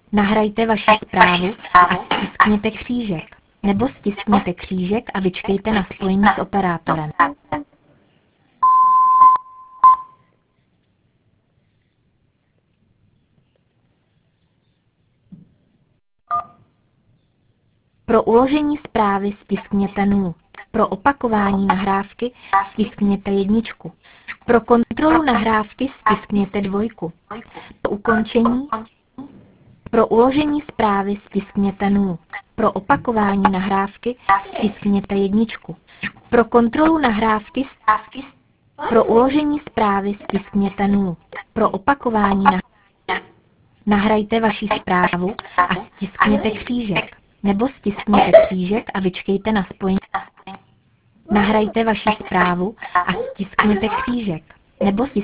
Nahrajte vaši zprávu a stiskněte křížek. Nebo stiskněte křížek a vyčkejte na spojení s operátorem. Pro uložení zprávy stiskněte 0. Pro opakování nahrávky stiskněte 1. Pro kontrolu nahrávky stiskněte 2. Pro ukončení. Pro uložení zprávy stiskněte 0. Pro opakování nahrávky stiskněte 1. Pro kontrolu nahrávky pro uložení zprávy stiskněte 0. Pro opakování nahrajte vaši zprávu a stiskněte křížek. Nebo stiskněte křížek a vyčkejte na spojení. Nahrajte vaši zprávu a stiskněte křížek. Nebo